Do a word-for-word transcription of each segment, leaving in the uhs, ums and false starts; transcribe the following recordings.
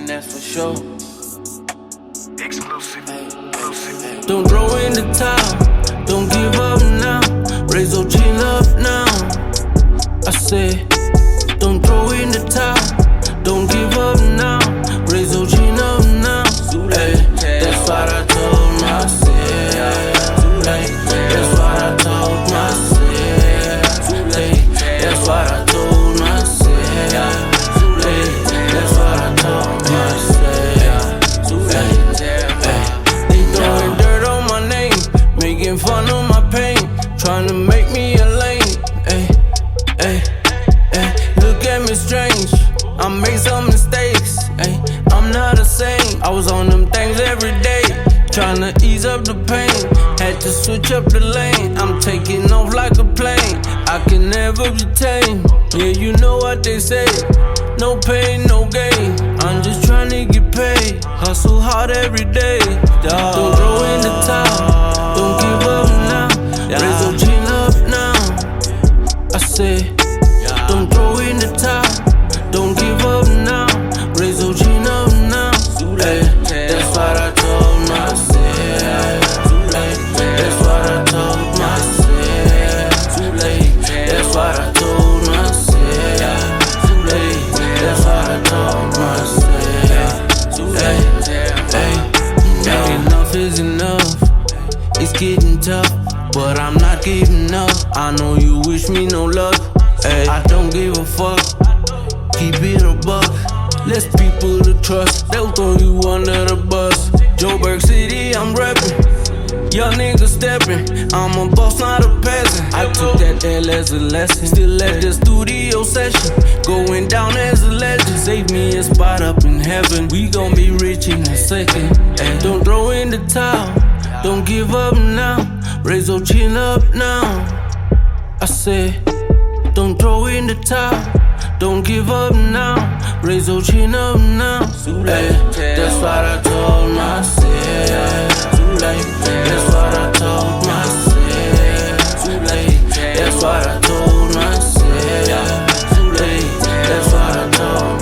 and that's for sure. Exclusive. Exclusive. Don't throw in the towel, don't give up now. Raise your chin up now. I said, don't throw in the towel, don't give up now. Raise your chin up now. Ay, that's what I told myself. Ay, that's what I told myself. Ay, that's what I told myself. Ay, that's what I told myself. Ay, they throwing dirt on my name, making fun of my pain, trying to make me a lame. Ay, ay, ay, look at me strange, I made some mistakes. Ay, I'm not a saint, I was on them things every day, trying to ease up the pain. Had to switch up the lane, I'm taking off like a plane. I can never be tamed, yeah, you know what they say. No pain, no gain, I'm just trying to get paid. Hustle hard every day, dawg. Don't throw in the towel, don't give up now. Raise your chin up now. I said, don't throw in the towel, don't give up now. Raise your chin up now. Ay, that's what I told myself. Ay, that's what I told myself. Ay, that's what I told myself. Ay, that's what I told myself. Ay, ay, enough is enough. It's getting tough, but I'm not giving up. I know you wish me no luck. Ay, I don't give a fuck. Keep it a buck. Less people to trust, they'll throw you under the bus. Joburg City, I'm reppin'. Young nigga steppin'. I'm a boss, not a peasant. I took that L as a lesson. Still at the studio session, going down as a legend. Save me a spot up in heaven. We gon' be rich in a second. And don't throw in the towel, don't give up now. Raise your chin up now. I said, don't throw in the towel, don't give up now. Raise your chin up now. Ay, that's what I told myself. Ay, that's what I told myself. Ay, that's what I told myself. Ay, that's what I told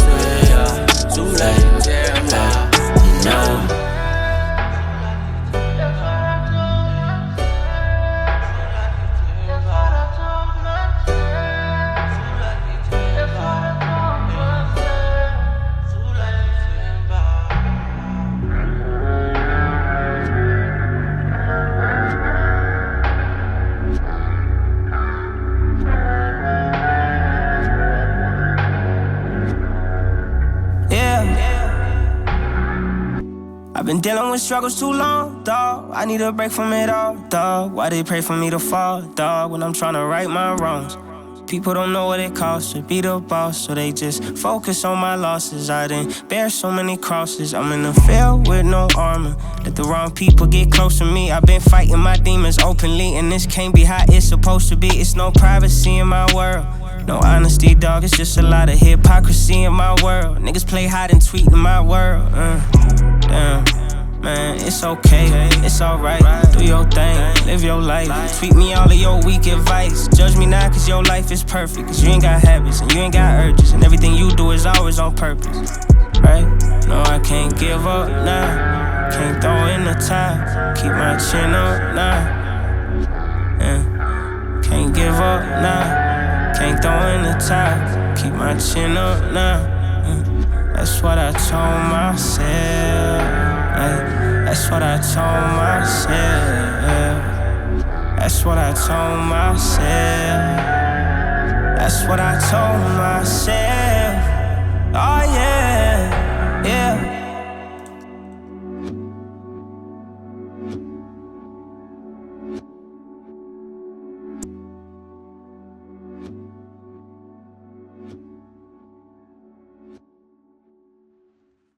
myself. Ay, no. Been dealing with struggles too long, dawg. I need a break from it all, dawg. Why they pray for me to fall, dawg, when I'm trying to right my wrongs? People don't know what it costs to be the boss, so they just focus on my losses. I didn't bear so many crosses. I'm in the field with no armor. Let the wrong people get close to me. I've been fighting my demons openly, and this can't be how it's supposed to be. It's no privacy in my world, no honesty, dawg. It's just a lot of hypocrisy in my world. Niggas play hide and tweet in my world. Uh, damn. Man, it's okay, it's alright. Do your thing, live your life. Tweet me all of your weak advice. Judge me not cause your life is perfect, cause you ain't got habits and you ain't got urges, and everything you do is always on purpose, right? No, I can't give up now. Can't throw in the towel. Keep my chin up now. Yeah. Can't give up now. Can't throw in the towel. Keep my chin up now. Yeah. That's what I told myself. Ay, that's what I told myself. That's what I told myself. That's what I told myself.